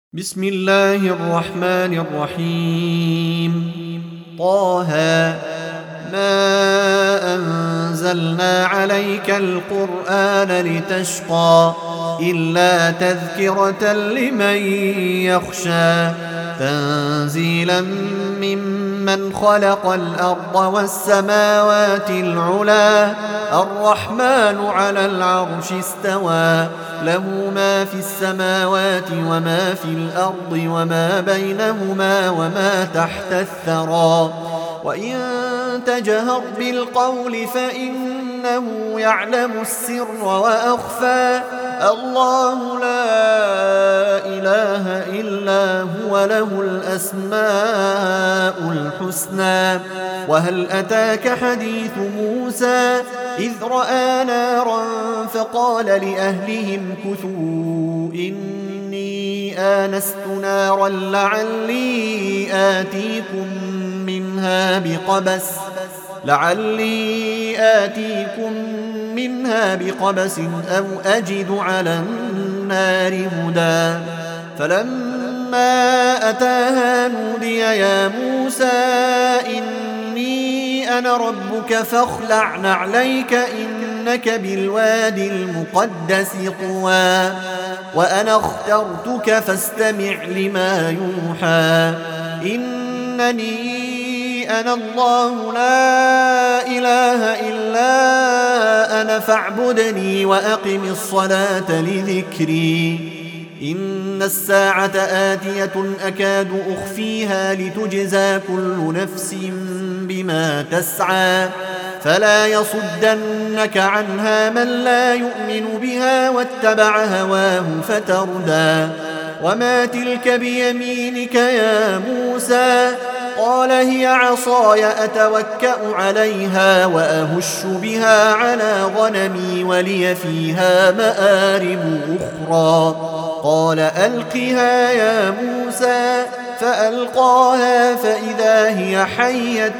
بسم الله الرحمن الرحيم. طه ما أنزلنا عليك القرآن لتشقى إلا تذكرة لمن يخشى تنزيلا ممن خلق الأرض والسماوات العلا الرحمن على العرش استوى له ما في السماوات وما في الأرض وما بينهما وما تحت الثرى وإن تجهر بالقول فإنه يعلم السر وأخفى الله لا إله إلا هو له الأسماء الحسنى. وهل أتاك حديث موسى إذ رأى نارا فقال لأهلهم كثوا إني آنست نارا لعلي آتيكم منها بقبس أو أجد على النار هدى. فلما أتاها نودي يا موسى إني أنا ربك فاخلع نعليك إنك بالوادي المقدس طوى وأنا اخترتك فاستمع لما يوحى إنني أنا الله لا إله إلا أنا فاعبدني وأقم الصلاة لذكري. إن الساعة آتية أكاد أخفيها لتجزى كل نفس بما تسعى فلا يصدنك عنها من لا يؤمن بها واتبع هواه فتردى. وما تلك بيمينك يا موسى قال هي عصاي أتوكأ عليها وأهش بها على غنمي ولي فيها مآرب أخرى. قال ألقها يا موسى فألقاها فإذا هي حية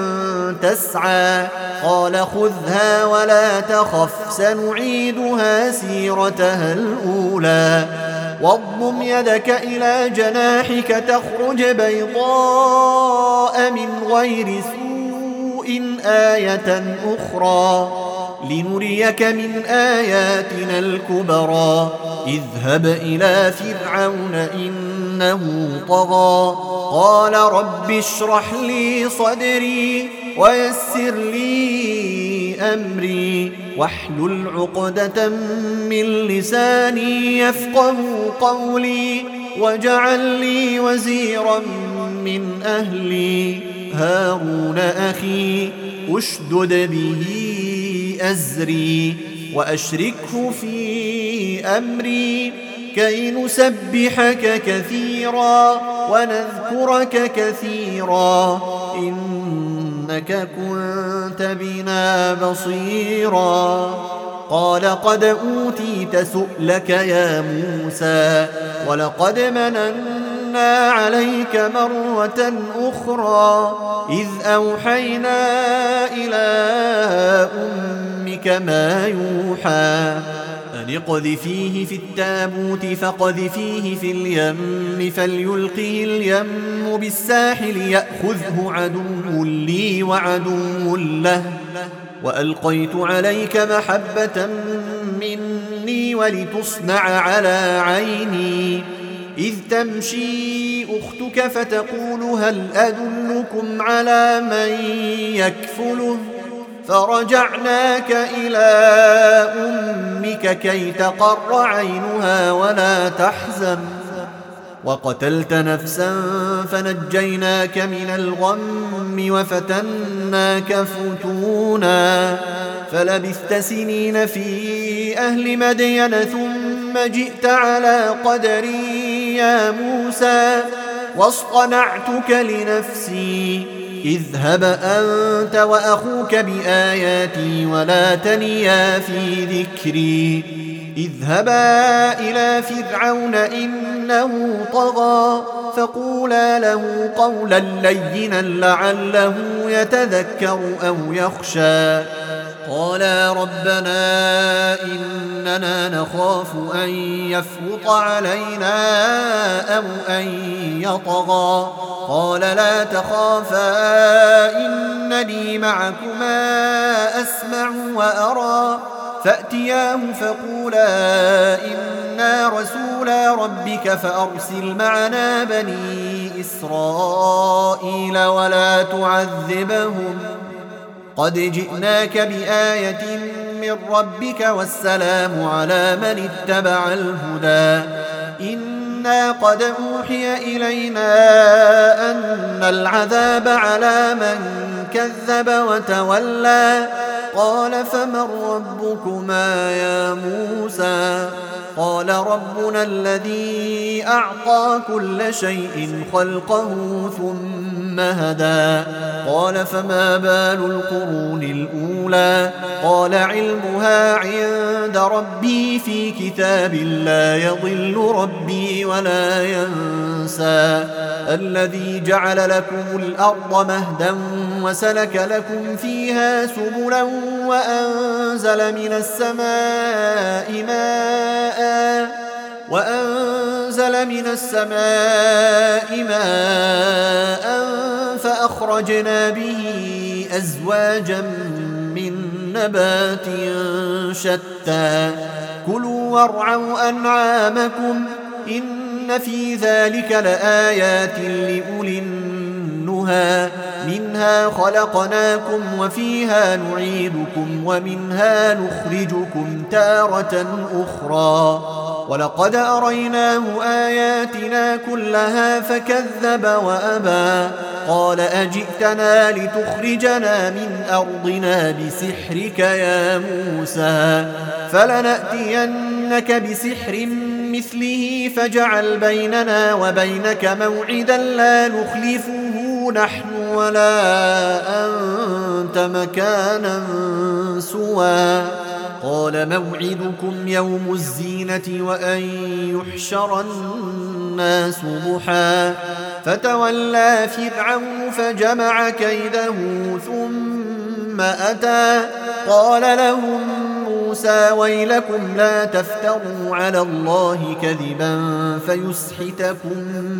تسعى قال خذها ولا تخف سنعيدها سيرتها الأولى واضمم يدك إلى جناحك تخرج بيضاء من غير سوء آية أخرى لنريك من آياتنا الكبرى. اذهب إلى فرعون إنه طغى قال رب اشرح لي صدري ويسر لي أمري واحلل عقدة من لساني يفقه قولي واجعل لي وزيرا من أهلي هارون أخي أشدد به أزري وأشركه في أمري كي نسبحك كثيرا ونذكرك كثيرا إنك كنت بنا بصيرا. قال قد أوتيت سؤلك يا موسى ولقد مننا عليك مرة أخرى إذ أوحينا إلى أمك ما يوحى أن اقذفيه في التابوت فاقذفيه في اليم فليلقه اليم بالساحل يأخذه عدو لي وعدو له وألقيت عليك محبة مني ولتصنع على عيني إذ تمشي أختك فتقول هل أدلكم على من يكفله فرجعناك إلى أمك كي تقر عينها ولا تحزن وقتلت نفسا فنجيناك من الغم وفتناك فتونا فلبثت سنين في أهل مدين ثم جئت على قدري يا موسى واصطنعتك لنفسي اذهب أنت وأخوك بآياتي ولا تنيا في ذكري اذهبا إلى فرعون إنه طغى فقولا له قولا لينا لعله يتذكر أو يخشى قالا ربنا إننا نخاف أن يفرط علينا أو أن يطغى قال لا تخافا إنني معكما أسمع وأرى فأتياه فقولا إنا رسولا ربك فأرسل معنا بني إسرائيل ولا تعذبهم قد جئناك بآية من ربك والسلام على من اتبع الهدى إنا قد أوحي إلينا أن العذاب على من كذب وتولى قال فمن ربكما يا موسى قال ربنا الذي أعطى كل شيء خلقه ثم هدى قال فما بال القرون الأولى قال علمها عند ربي في كتاب لا يضل ربي ولا ينسى الذي جعل لكم الأرض مهدا وسلك لكم فيها سبلا وأنزل من السماء ماء فأخرجنا به أزواجا من نبات شتى كلوا وارعوا أنعامكم إن في ذلك لآيات لأولي النهى منها خلقناكم وفيها نعيدكم ومنها نخرجكم تارة أخرى ولقد أريناه آياتنا كلها فكذب وأبى قال أجئتنا لتخرجنا من أرضنا بسحرك يا موسى فلنأتينك بسحر مثله فاجعل بيننا وبينك موعدا لا نخلفه نحن ولا أنت مكانا سوى قال موعدكم يوم الزينة وأن يحشر الناس ضحى فتولى فرعون فجمع كيده ثم أتى قال لهم موسى ويلكم لا تفتروا على الله كذبا فيسحتكم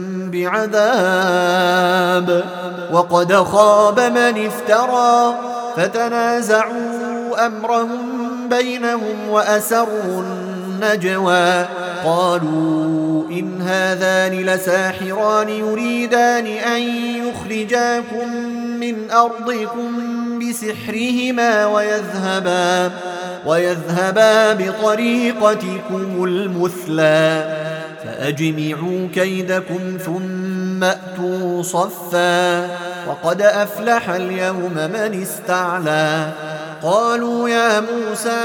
بعذاب وقد خاب من افترى فتنازعوا أمرهم بينهم وأسروا النجوى قالوا إن هذان لساحران يريدان أن يخرجاكم من أرضكم بسحرهما ويذهبا بطريقتكم المثلى فأجمعوا كيدكم ثم أتوا صفا وقد أفلح اليوم من استعلى قالوا يا موسى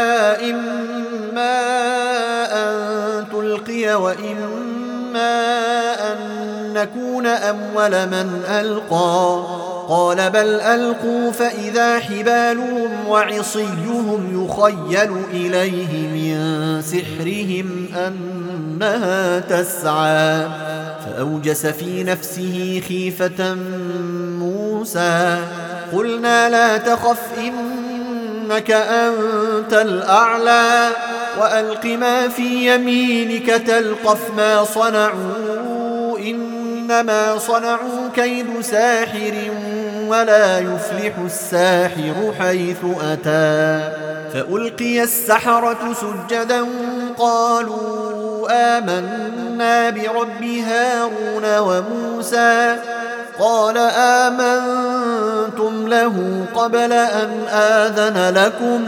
إما أن تلقي وإما أن نكون أول من ألقى قال بل ألقوا فإذا حبالهم وعصيهم يخيل إليه من سحرهم أنها تسعى فأوجس في نفسه خيفة موسى قلنا لا تخف إنك أنت الأعلى وألق ما في يمينك تلقف ما صنعوا إنما صنعوا كيد ساحر ولا يفلح الساحر حيث أتى فألقي السحرة سجدا قالوا آمنا برب هارون وموسى قال آمنتم له قبل أن آذن لكم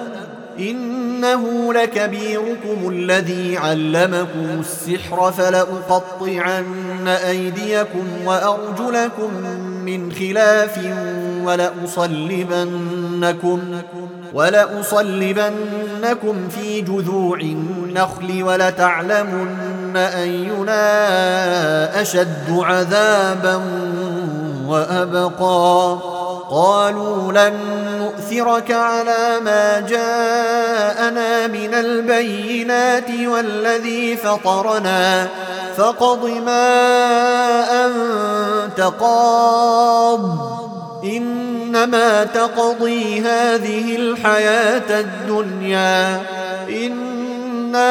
إنه لكبيركم الذي علمكم السحر فلأقطعن أيديكم وأرجلكم من خلاف ولأصلبنكم في جذوع النخل ولتعلمن أينا أشد عذابا وأبقى قالوا لن نؤثرك على ما جاءنا من البينات والذي فطرنا فاقض ما أنت قاض إنما تقضي هذه الحياة الدنيا إنا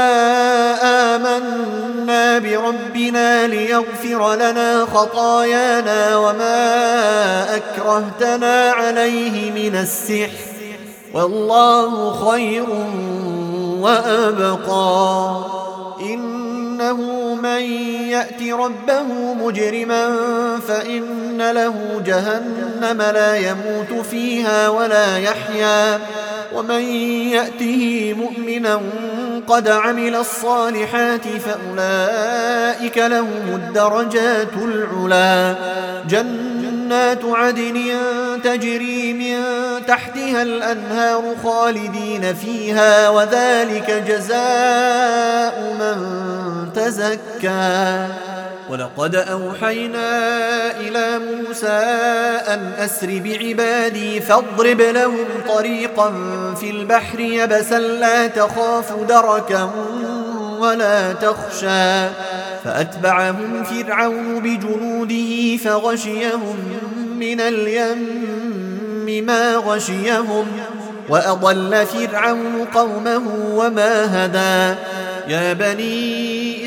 آمنا بربنا ليغفر لنا خطايانا وما أكرهتنا عليه من السحر والله خير وأبقى إنه من يأت ربه مجرما فإن له جهنم لا يموت فيها ولا يحيا ومن يأته مؤمنا قد عمل الصالحات فأولئك لهم الدرجات العلا جنات عدن تجري من تحتها الأنهار خالدين فيها وذلك جزاء من تزكى ولقد أوحينا إلى موسى أن أسر بعبادي فاضرب لهم طريقا في البحر يبسا لا تخاف دركا ولا تخشى فأتبعهم فرعون بجنوده فغشيهم من اليم ما غشيهم وأضل فرعون قومه وما هدى يا بني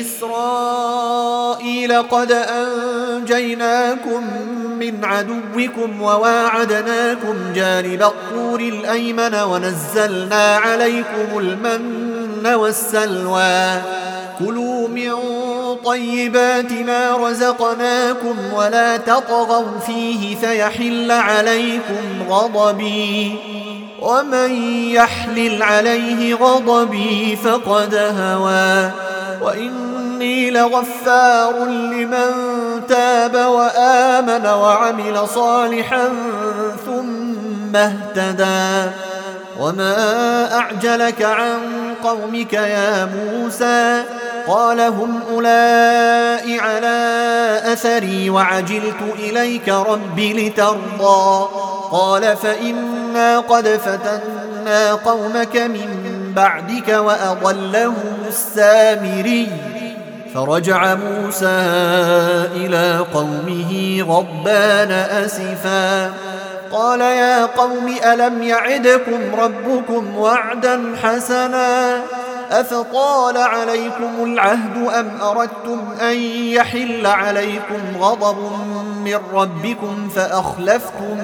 إسرائيل قد أنجيناكم من عدوكم وواعدناكم جانب الطور الأيمن ونزلنا عليكم المن والسلوى كلوا من طيبات ما رزقناكم ولا تطغوا فيه فيحل عليكم غضبي ومن يحلل عليه غضبي فقد هوى وإني لغفار لمن تاب وآمن وعمل صالحا ثم اهتدى وما أعجلك عن قومك يا موسى قال هم أولئك على أثري وعجلت إليك رب لترضى قال فإنا قد فتنا قومك من بعدك وأضلهم السامري فرجع موسى إلى قومه غضبان أسفا قال يا قوم ألم يعدكم ربكم وعدا حسنا أفطال عليكم العهد أم أردتم أن يحل عليكم غضب من ربكم فأخلفتم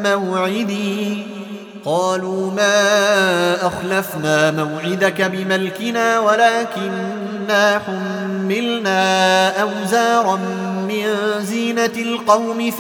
موعدي قالوا ما أخلفنا موعدك بملكنا ولكننا حملنا أوزارا من زينة القوم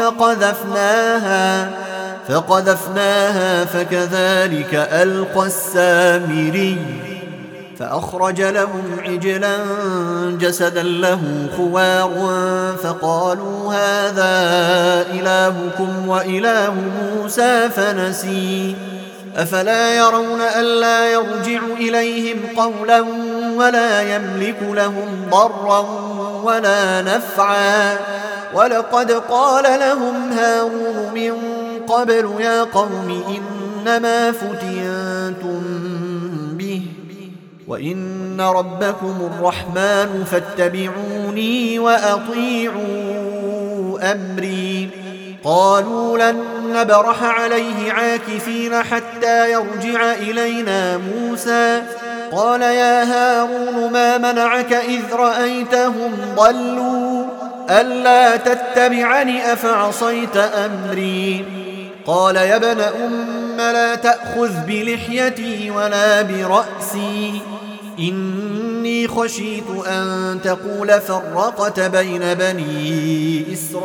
فقذفناها فكذلك ألقى السامري فأخرج لهم عجلا جسدا له خوار فقالوا هذا إلهكم وإله موسى فنسي أفلا يرون ألا يرجع إليهم قولا ولا يملك لهم ضرا ولا نفعا ولقد قال لهم هارون من قبل يا قوم إنما فتنتم به وإن ربكم الرحمن فاتبعوني وأطيعوا أمري قالوا لن نبرح عليه عاكفين حتى يرجع إلينا موسى قال يا هارون ما منعك إذ رأيتهم ضلوا ألا تتبعني أفعصيت أمري قال يا ابن أم لا تأخذ بلحيتي ولا برأسي إني خشيت أن تقول فرقت بين بني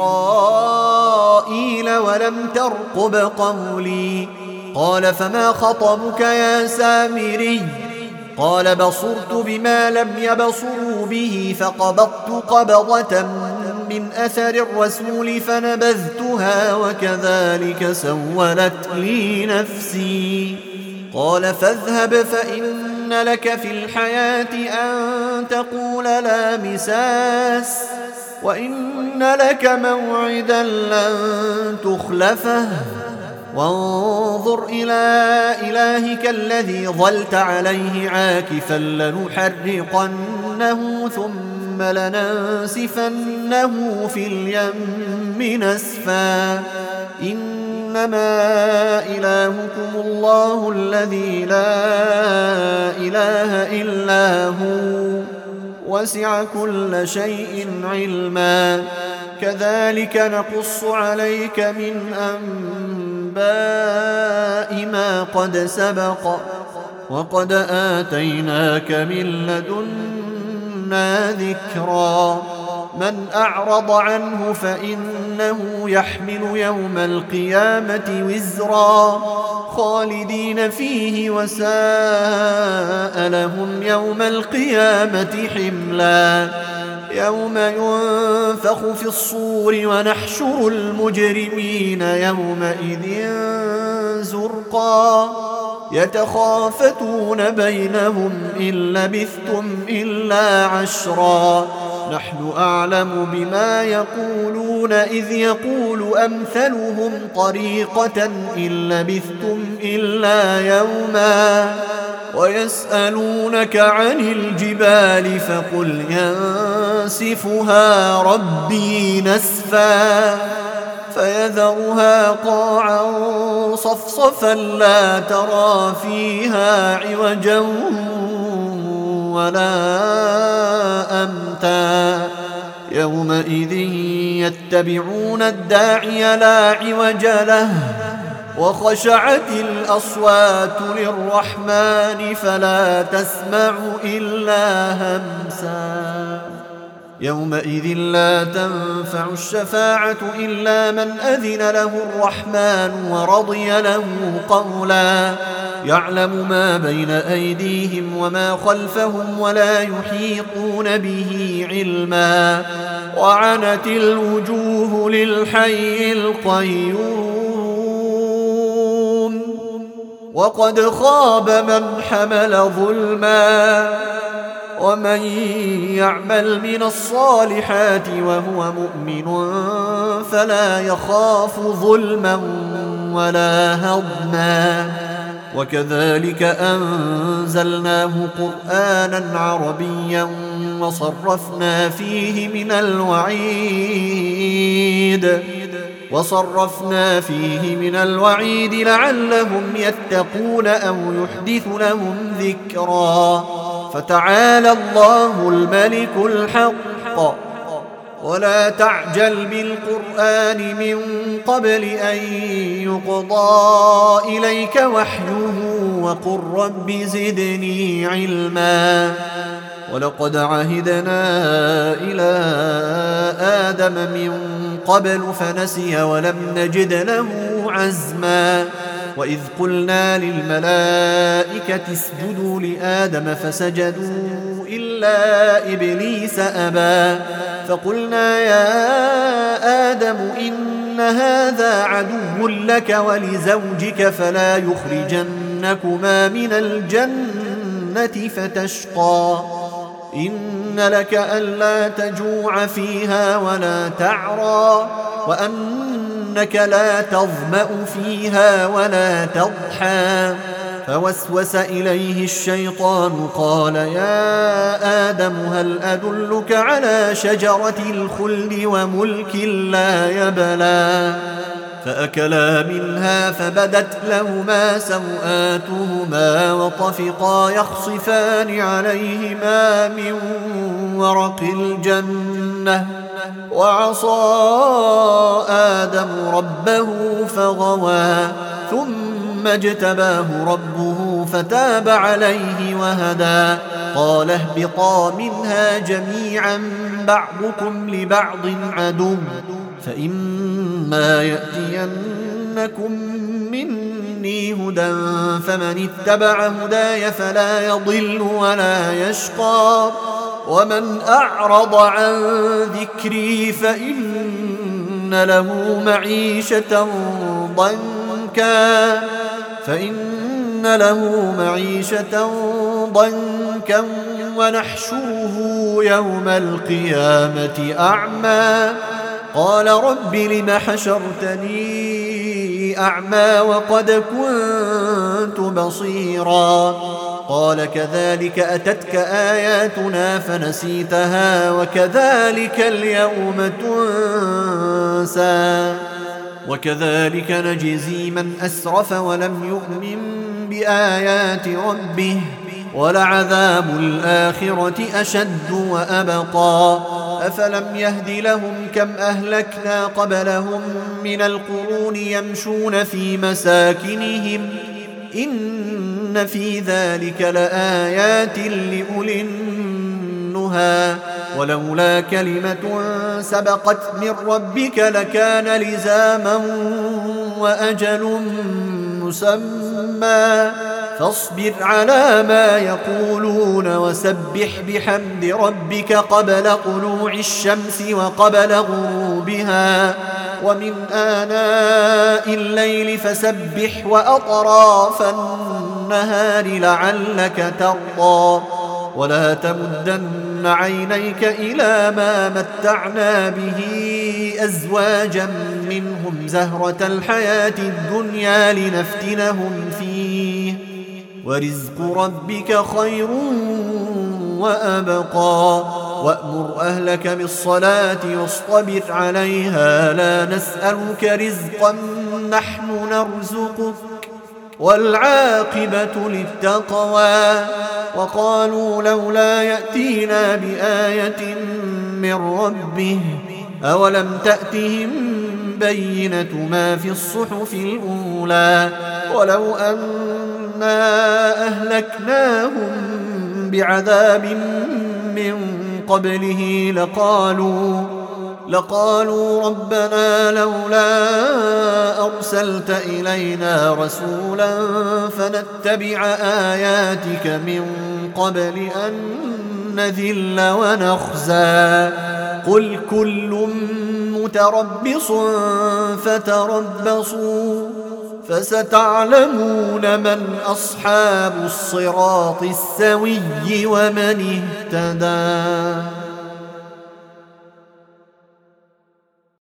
إسرائيل ولم ترقب قولي قال فما خطبك يا سامري قال بصرت بما لم يبصروا به فقبضت قبضة من أثر الرسول فنبذتها وكذلك سولت لي نفسي قال فاذهب فإن لك في الحياة أن تقول لا مساس وإن لك موعدا لن تخلفه وانظر إلى إلهك الذي ظلت عليه عاكفا لنحرقنه ثم لننسفنه في اليم نسفا إنما إلهكم الله الذي لا إله إلا هو وسع كل شيء علما كذلك نقص عليك من أنباء ما قد سبق وقد آتيناك من لدنا ذكرا من أعرض عنه فإنه يحمل يوم القيامة وزرا خالدين فيه وساء لهم يوم القيامة حملا يوم ينفخ في الصور ونحشر المجرمين يومئذ زرقا يتخافتون بينهم إن لبثتم إلا عشرا نحن أعلم بما يقولون إذ يقول أمثلهم طريقة إن لبثتم إلا يوما ويسألونك عن الجبال فقل ينسفها ربي نسفا فيذرها قاعا صفصفا لا ترى فيها عوجا ولا أمتا يومئذ يتبعون الداعي لا عوج له وخشعت الأصوات للرحمن فلا تسمع إلا همسا يومئذ لا تنفع الشفاعة إلا من أذن له الرحمن ورضي له قولا يعلم ما بين أيديهم وما خلفهم ولا يحيطون به علما وعنت الوجوه للحي القيوم وقد خاب من حمل ظلما ومن يعمل من الصالحات وهو مؤمن فلا يخاف ظلما ولا هضما وكذلك أنزلناه قرآنا عربيا وصرفنا فيه من الوعيد لعلهم يتقون أو يحدث لهم ذكرا فتعالى الله الملك الحق ولا تعجل بالقرآن من قبل أن يقضى إليك وحيه وقل رب زدني علما ولقد عهدنا إلى آدم من قبل فنسي ولم نجد له عزما وإذ قلنا للملائكة اسجدوا لآدم فسجدوا إلا إبليس أبى فقلنا يا آدم إن هذا عدو لك ولزوجك فلا يخرجنكما من الجنة فتشقى إن لك ألا تجوع فيها ولا تعرى وأنك لا تظمأ فيها ولا تضحى فوسوس إليه الشيطان قال يا آدم هل أدلك على شجرة الخلد وملك لا يبلى فأكلا منها فبدت لهما سوآتهما وطفقا يخصفان عليهما من ورق الجنة وعصى آدم ربه فغوى ثم اجتباه ربه فتاب عليه وهدى قال اهبطا منها جميعا بعضكم لبعض عدو فإما يأتينكم مني هدى فمن اتبع هداي فلا يضل ولا يشقى ومن أعرض عن ذكري فإن له معيشة ضنكا ونحشره يوم القيامة أعمى قال رب لم حشرتني أعمى وقد كنت بصيرا قال كذلك أتتك آياتنا فنسيتها وكذلك اليوم تنسى وكذلك نجزي من أسرف ولم يؤمن بآيات ربه ولعذاب الآخرة أشد وأبقى أفلم يهد لهم كم أهلكنا قبلهم من القرون يمشون في مساكنهم إن في ذلك لآيات لأولي النهى ولولا كلمة سبقت من ربك لكان لزاما وأجل مسمى فاصبر على ما يقولون وسبح بحمد ربك قبل طلوع الشمس وقبل غروبها ومن آناء الليل فسبح وأطراف النهار لعلك ترضى ولا تمدن عينيك إلى ما متعنا به أزواجا منهم زهرة الحياة الدنيا لنفتنهم فيه ورزق ربك خير وأبقى وأمر أهلك بالصلاة واصطبر عليها لا نسألك رزقا نحن نرزقك والعاقبة للتقوى وقالوا لولا يأتينا بآية من ربه أولم تأتهم بينة ما في الصحف الأولى ولو أنا أهلكناهم بعذاب من قبله لقالوا ربنا لولا أرسلت إلينا رسولا فنتبع آياتك من قبل أن نذل ونخزى قل كل متربص فتربصوا فستعلمون من أصحاب الصراط السوي ومن اهتدى.